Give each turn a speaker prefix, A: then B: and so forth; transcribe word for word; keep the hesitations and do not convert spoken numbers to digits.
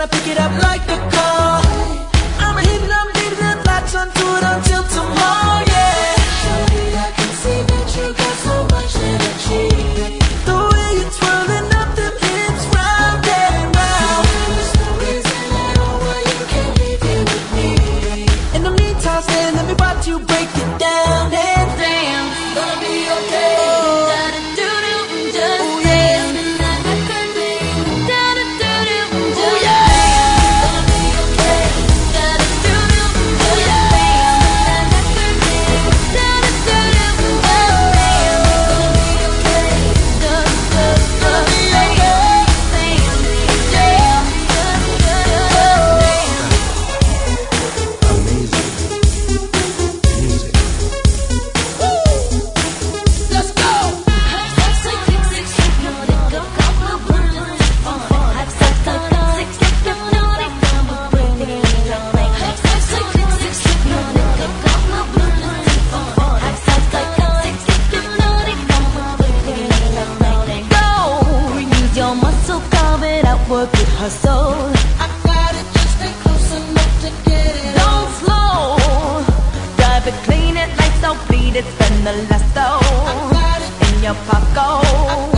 A: I pick it up like a car. I'm a hit and I'm leaving the lights on to it until tomorrow, yeah.
B: Shorty, I can see that you got so much energy.
A: The way you're twirling up them hips round and round.
B: There's no reason at all why you can't leave here with me.
A: In the meantime, stand, let me watch you break it down and dance.
B: Gonna be okay.
C: Work it, hustle.
B: I got it, just stay close enough to get it.
C: Don't slow. Drive it, clean it, lights out, bleed it, spend the last though.
B: I got it
C: in your pocket.